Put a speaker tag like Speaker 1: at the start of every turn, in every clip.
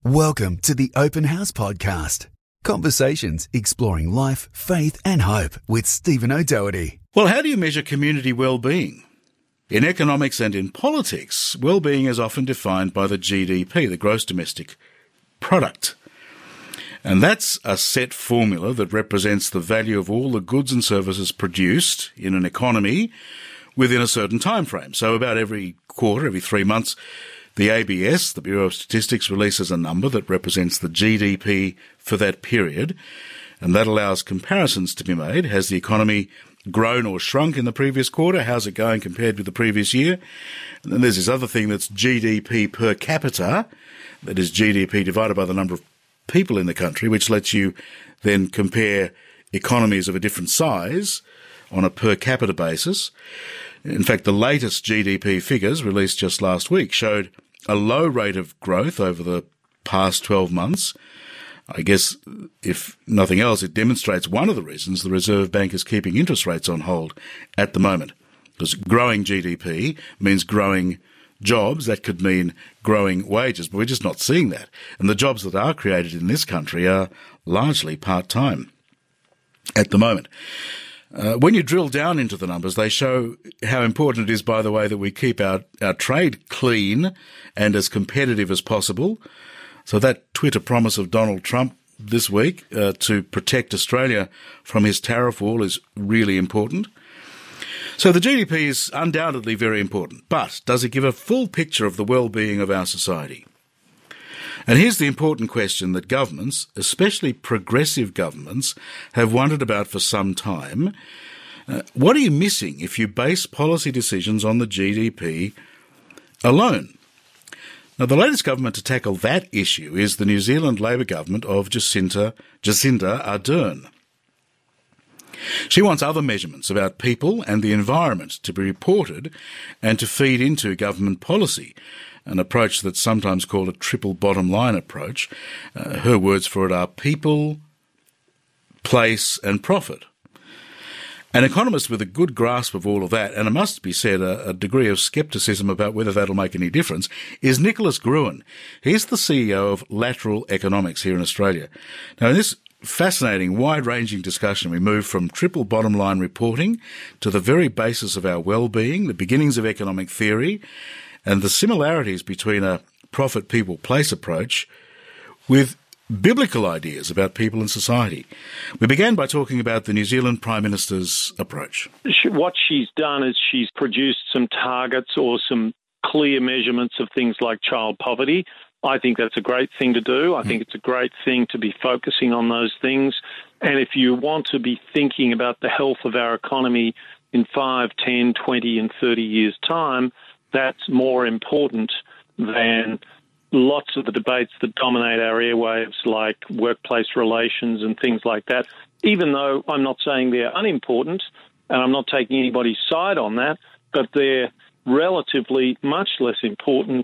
Speaker 1: Welcome to the Open House Podcast. Conversations exploring life, faith and hope with Stephen O'Doherty.
Speaker 2: Well, how do you measure community well-being? In economics and in politics, well-being is often defined by the GDP, the gross domestic product. And that's a set formula that represents the value of all the goods and services produced in an economy within a certain time frame. So about every quarter, every 3 months, the ABS, the Bureau of Statistics, releases a number that represents the GDP for that period, and that allows comparisons to be made. Has the economy grown or shrunk in the previous quarter? How's it going compared with the previous year? And then there's this other thing that's GDP per capita, that is GDP divided by the number of people in the country, which lets you then compare economies of a different size on a per capita basis. In fact, the latest GDP figures released just last week showed a low rate of growth over the past 12 months. I guess, if nothing else, it demonstrates one of the reasons the Reserve Bank is keeping interest rates on hold at the moment. Because growing GDP means growing jobs. That could mean growing wages, but we're just not seeing that. And the jobs that are created in this country are largely part-time at the moment. When you drill down into the numbers, they show how important it is, by the way, that we keep our trade clean and as competitive as possible. So that Twitter promise of Donald Trump this week to protect Australia from his tariff wall is really important. So the GDP is undoubtedly very important, but does it give a full picture of the well-being of our society? And here's the important question that governments, especially progressive governments, have wondered about for some time. What are you missing if you base policy decisions on the GDP alone? Now, the latest government to tackle that issue is the New Zealand Labor government of Jacinda Ardern. She wants other measurements about people and the environment to be reported and to feed into government policy, an approach that's sometimes called a triple bottom line approach. Her words for it are people, place and profit. An economist with a good grasp of all of that, and it must be said a degree of scepticism about whether that'll make any difference, is Nicholas Gruen. He's the CEO of Lateral Economics here in Australia. Now, in this fascinating, wide-ranging discussion, we move from triple bottom line reporting to the very basis of our well-being, the beginnings of economic theory, and the similarities between a profit, people, place approach with biblical ideas about people and society. We began by talking about the New Zealand Prime Minister's approach.
Speaker 3: What she's done is she's produced some targets or some clear measurements of things like child poverty. I think that's a great thing to do. I think it's a great thing to be focusing on those things. And if you want to be thinking about the health of our economy in 5, 10, 20 and 30 years' time, that's more important than lots of the debates that dominate our airwaves, like workplace relations and things like that, even though I'm not saying they're unimportant and I'm not taking anybody's side on that, but they're relatively much less important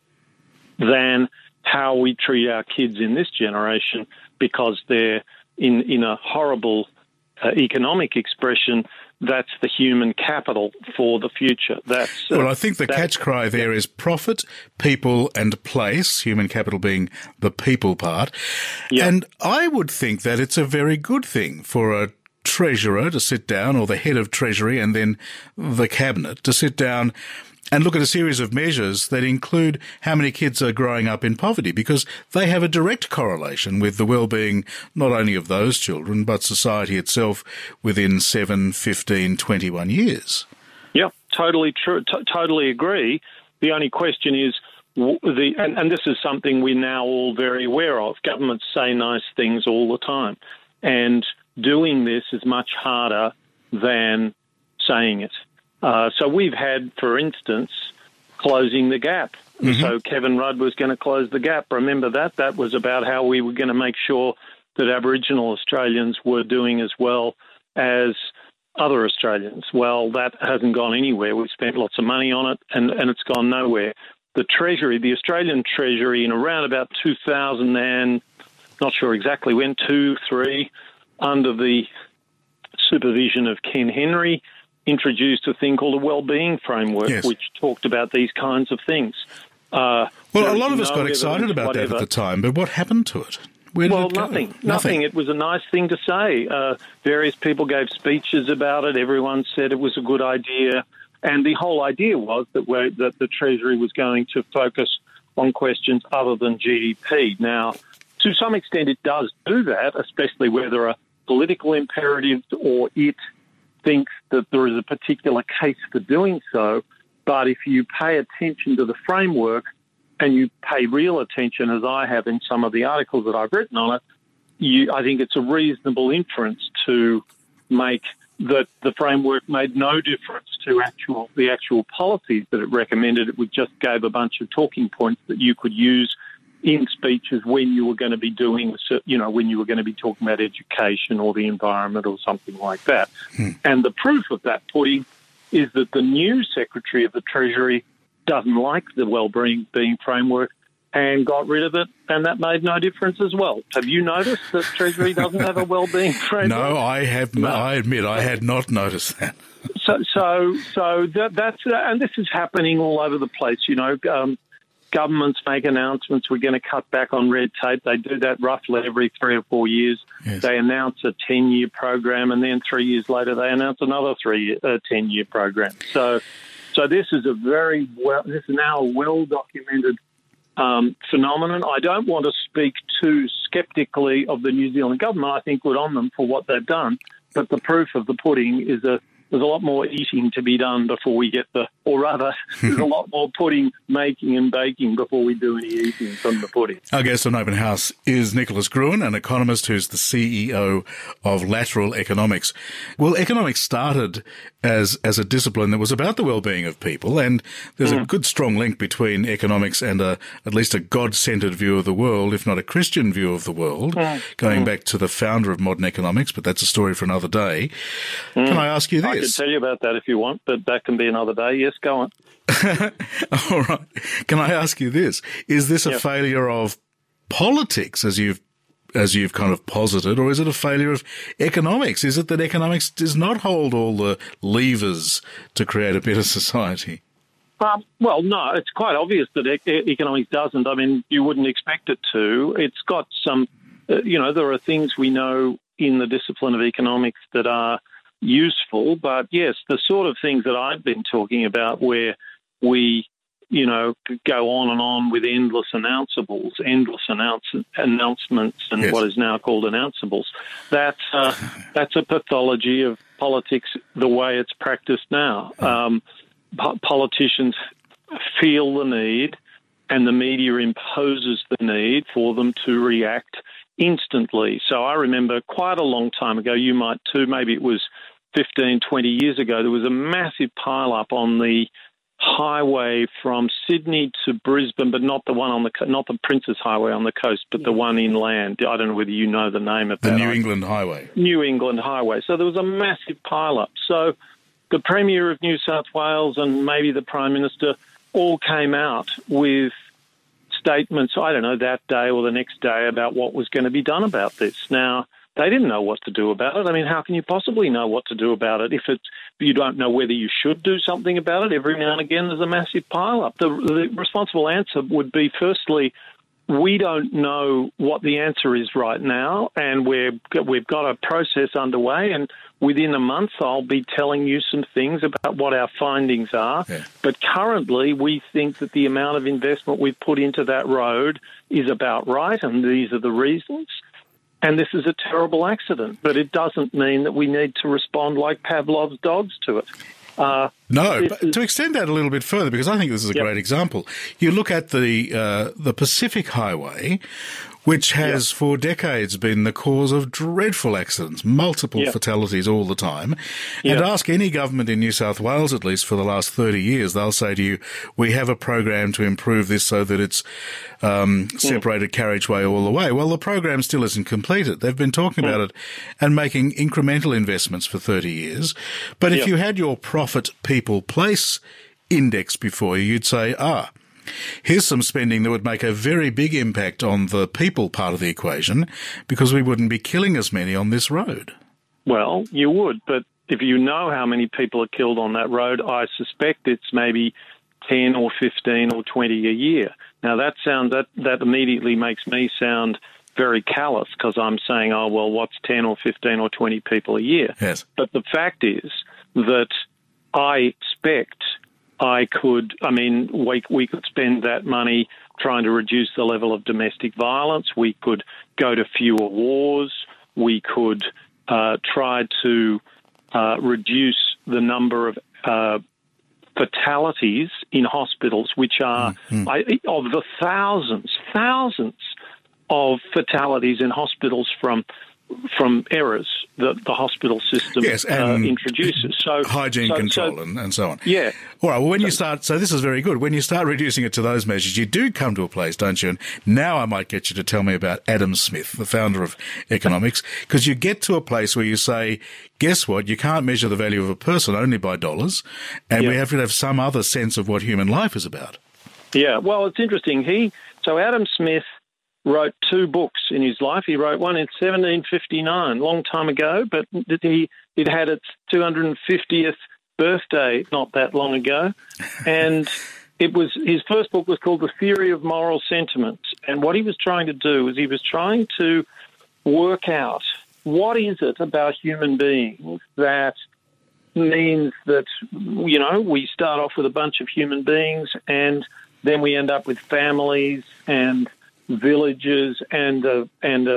Speaker 3: than how we treat our kids in this generation, because they're in a horrible economic expression. That's the human capital for the future.
Speaker 2: Well, I think the catch cry there is profit, people and place, human capital being the people part. Yeah. And I would think that it's a very good thing for a treasurer to sit down, or the head of Treasury and then the cabinet to sit down and look at a series of measures that include how many kids are growing up in poverty, because they have a direct correlation with the well-being not only of those children, but society itself within 7, 15, 21 years.
Speaker 3: Yeah, totally true. Totally agree. The only question is, and this is something we're now all very aware of, governments say nice things all the time, and doing this is much harder than saying it. So we've had, for instance, closing the gap. Mm-hmm. So Kevin Rudd was going to close the gap. Remember that? That was about how we were going to make sure that Aboriginal Australians were doing as well as other Australians. Well, that hasn't gone anywhere. We've spent lots of money on it, and it's gone nowhere. The Treasury, the Australian Treasury, in around about 2000 and, not sure exactly when, 2, 3, under the supervision of Ken Henry, introduced a thing called a wellbeing framework, yes, which talked about these kinds of things.
Speaker 2: Well, Well, a lot of us got excited about that at the time, but what happened to it? Where did it go?
Speaker 3: Nothing. It was a nice thing to say. Various people gave speeches about it. Everyone said it was a good idea. And the whole idea was that the Treasury was going to focus on questions other than GDP. Now, to some extent, it does do that, especially where there are political imperatives or it thinks that there is a particular case for doing so. But if you pay attention to the framework and you pay real attention, as I have in some of the articles that I've written on it, I think it's a reasonable inference to make that the framework made no difference to the actual policies that it recommended. It just gave a bunch of talking points that you could use in speeches when you were going to be when you were going to be talking about education or the environment or something like that. And the proof of that pudding is that the new Secretary of the Treasury doesn't like the wellbeing framework and got rid of it, and that made no difference as well. Have you noticed that Treasury doesn't have a wellbeing framework?
Speaker 2: No, I have. No. I admit I had not noticed that.
Speaker 3: So that's and this is happening all over the place. Governments make announcements. We're going to cut back on red tape. They do that roughly every 3 or 4 years. Yes. They announce a 10-year program, and then 3 years later they announce another 10-year program. So this is this is now a well-documented phenomenon. I don't want to speak too sceptically of the New Zealand government. I think good on them for what they've done. But the proof of the pudding is there's a lot more eating to be done before we get there's a lot more pudding making and baking before we do any eating from the pudding.
Speaker 2: Our guest on Open House is Nicholas Gruen, an economist who's the CEO of Lateral Economics. Well, economics started as a discipline that was about the well-being of people, and there's a good strong link between economics and at least a God-centered view of the world, if not a Christian view of the world, going back to the founder of modern economics, but that's a story for another day. Can I ask you this?
Speaker 3: I can tell you about that if you want, but that can be another day. Yes, go on.
Speaker 2: All right. Can I ask you this? Is this a failure of politics, as you've kind of posited, or is it a failure of economics? Is it that economics does not hold all the levers to create a better society?
Speaker 3: Well, no, it's quite obvious that economics doesn't. I mean, you wouldn't expect it to. It's got some, there are things we know in the discipline of economics that are useful, but yes, the sort of things that I've been talking about where we, go on and on with endless announcements and what is now called announceables. That's a pathology of politics the way it's practiced now. Politicians feel the need and the media imposes the need for them to react instantly. So I remember quite a long time ago, you might too, maybe it was 15, 20 years ago, there was a massive pile-up on the highway from Sydney to Brisbane, but not the one not the Princes Highway on the coast, but the one inland. I don't know whether you know the name of that.
Speaker 2: The New England Highway.
Speaker 3: New England Highway. So there was a massive pile-up. So the Premier of New South Wales and maybe the Prime Minister all came out with statements, I don't know, that day or the next day about what was going to be done about this. Now, they didn't know what to do about it. I mean, how can you possibly know what to do about it if you don't know whether you should do something about it? Every now and again, there's a massive pile-up. The responsible answer would be, firstly, we don't know what the answer is right now, and we've got a process underway, and within a month I'll be telling you some things about what our findings are. Yeah. But currently we think that the amount of investment we've put into that road is about right, and these are the reasons. And this is a terrible accident, but it doesn't mean that we need to respond like Pavlov's dogs to it.
Speaker 2: No, but to extend that a little bit further, because I think this is a great example. You look at the Pacific Highway, which has for decades been the cause of dreadful accidents, multiple fatalities all the time. And ask any government in New South Wales, at least for the last 30 years, they'll say to you, we have a program to improve this so that it's separated carriageway all the way. Well, the program still isn't completed. They've been talking about it and making incremental investments for 30 years. But if you had your profit, people, place index before you, you'd say, here's some spending that would make a very big impact on the people part of the equation because we wouldn't be killing as many on this road.
Speaker 3: Well, you would, but if you know how many people are killed on that road, I suspect it's maybe 10 or 15 or 20 a year. Now, that immediately makes me sound very callous because I'm saying, oh, well, what's 10 or 15 or 20 people a year?
Speaker 2: Yes.
Speaker 3: But the fact is that I expect we could spend that money trying to reduce the level of domestic violence. We could go to fewer wars. We could try to reduce the number of fatalities in hospitals, which are of the thousands of fatalities in hospitals from errors that the hospital system introduces. So
Speaker 2: hygiene control and so on.
Speaker 3: Yeah.
Speaker 2: All right, well, when you start, so this is very good. When you start reducing it to those measures, you do come to a place, don't you? And now I might get you to tell me about Adam Smith, the founder of economics, because you get to a place where you say, guess what? You can't measure the value of a person only by dollars, and we have to have some other sense of what human life is about. Yeah,
Speaker 3: well, it's interesting. So Adam Smith wrote 2 books in his life. He wrote one in 1759, a long time ago, but it had its 250th birthday not that long ago. And his first book was called The Theory of Moral Sentiments. And what he was trying to do is he was trying to work out what is it about human beings that means that, we start off with a bunch of human beings and then we end up with families and villages and a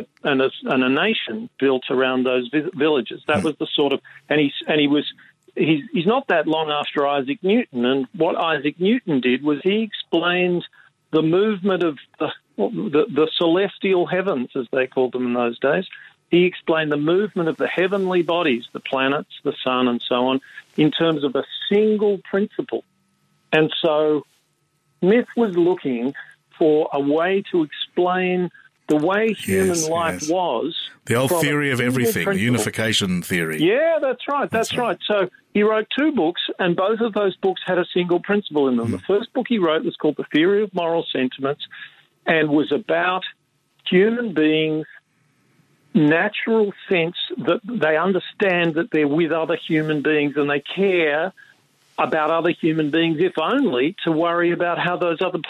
Speaker 3: nation built around those villages. That was the sort of, and he's not that long after Isaac Newton. And what Isaac Newton did was he explained the movement of the celestial heavens, as they called them in those days. He explained the movement of the heavenly bodies, the planets, the sun, and so on, in terms of a single principle. And so Smith was looking for a way to explain the way human life was.
Speaker 2: The old theory of everything, the unification theory.
Speaker 3: Yeah, that's right. That's right. So he wrote 2 books, and both of those books had a single principle in them. The first book he wrote was called The Theory of Moral Sentiments and was about human beings' natural sense that they understand that they're with other human beings and they care about other human beings, if only to worry about how those other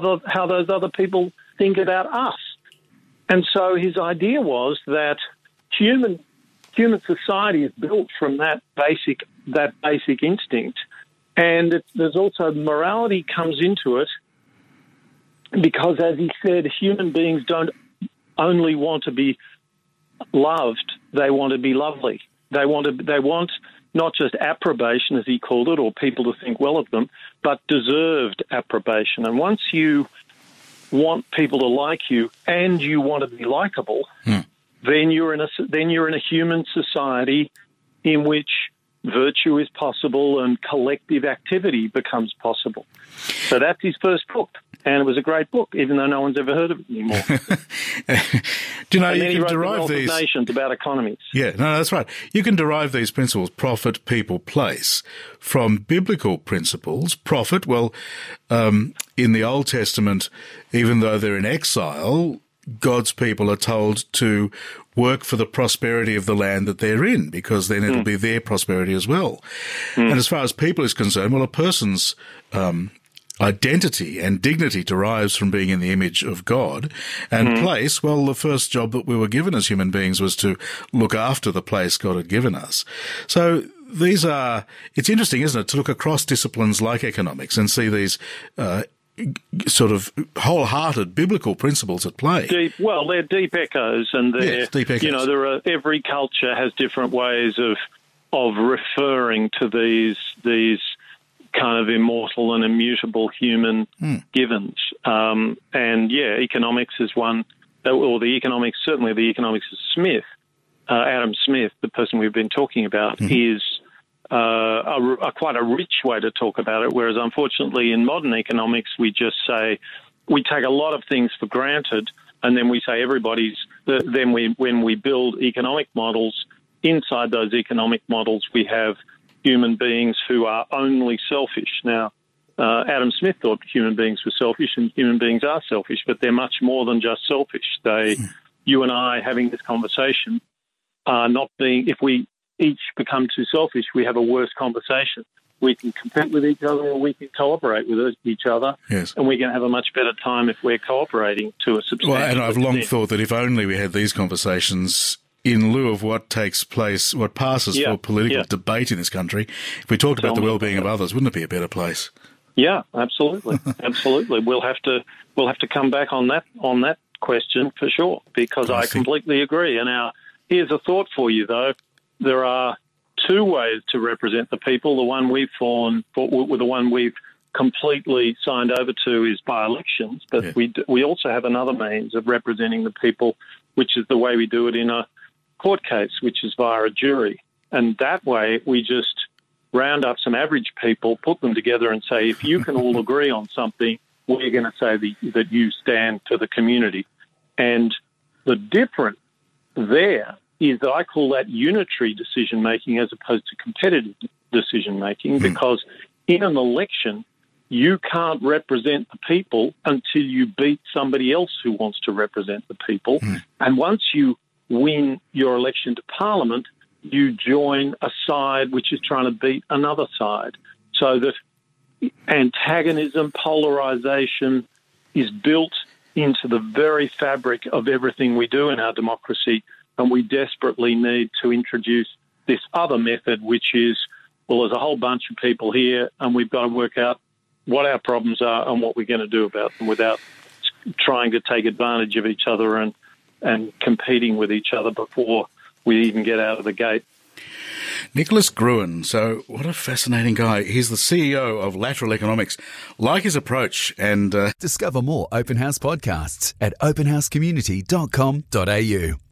Speaker 3: people think about us. And so his idea was that human society is built from that basic instinct, and there's also morality comes into it because, as he said, human beings don't only want to be loved; they want to be lovely. They want not just approbation, as he called it, or people to think well of them, but deserved approbation. And once you want people to like you and you want to be likable, then you're in a human society in which virtue is possible and collective activity becomes possible. So that's his first book, and it was a great book, even though no one's ever heard of it anymore.
Speaker 2: Do you know,
Speaker 3: and
Speaker 2: you can derive
Speaker 3: these nations about economies.
Speaker 2: Yeah, no, that's right. You can derive these principles, profit, people, place, from biblical principles. Profit, well, in the Old Testament, even though they're in exile, God's people are told to work for the prosperity of the land that they're in, because then it'll be their prosperity as well. And as far as people is concerned, well, a person's identity and dignity derives from being in the image of God. And place, well, the first job that we were given as human beings was to look after the place God had given us. So it's interesting, isn't it, to look across disciplines like economics and see these sort of wholehearted biblical principles at play.
Speaker 3: They're deep echoes, and
Speaker 2: deep echoes.
Speaker 3: Every culture has different ways of referring to these kind of immortal and immutable human givens. Economics is one, or the economics of Smith, Adam Smith, the person we've been talking about, is quite a rich way to talk about it, whereas unfortunately in modern economics we just say, we take a lot of things for granted, and then we say when we build economic models, inside those economic models we have human beings who are only selfish. Now, Adam Smith thought human beings were selfish, and human beings are selfish, but they're much more than just selfish. You and I having this conversation are not being, if we each become too selfish, we have a worse conversation. we can compete with each other, or we can cooperate with each other.
Speaker 2: Yes.
Speaker 3: And we can have a much better time if we're cooperating to a substantial
Speaker 2: Well, and I've long
Speaker 3: extent.
Speaker 2: thought that if only we had these conversations in lieu of what takes place, what passes for political debate in this country, if we talked about the well-being of others, wouldn't it be a better place?
Speaker 3: Yeah, absolutely. Absolutely. We'll have to come back on that question for sure, because I completely agree. And now, here's a thought for you, though. There are two ways to represent the people. The one we've the one we've completely signed over to is by elections, but we also have another means of representing the people, which is the way we do it in a court case, which is via a jury. And that way, we just round up some average people, put them together and say, if you can all agree on something, we're going to say that you stand for the community. And the difference there is that I call that unitary decision-making as opposed to competitive decision-making, because in an election, you can't represent the people until you beat somebody else who wants to represent the people. And once you win your election to Parliament, you join a side which is trying to beat another side, so that antagonism, polarisation is built into the very fabric of everything we do in our democracy, and we desperately need to introduce this other method, which is, well, there's a whole bunch of people here, and we've got to work out what our problems are and what we're going to do about them without trying to take advantage of each other and competing with each other before we even get out of the gate.
Speaker 2: Nicholas Gruen, so what a fascinating guy. He's the CEO of Lateral Economics. Like his approach and...
Speaker 1: Discover more Open House podcasts at openhousecommunity.com.au.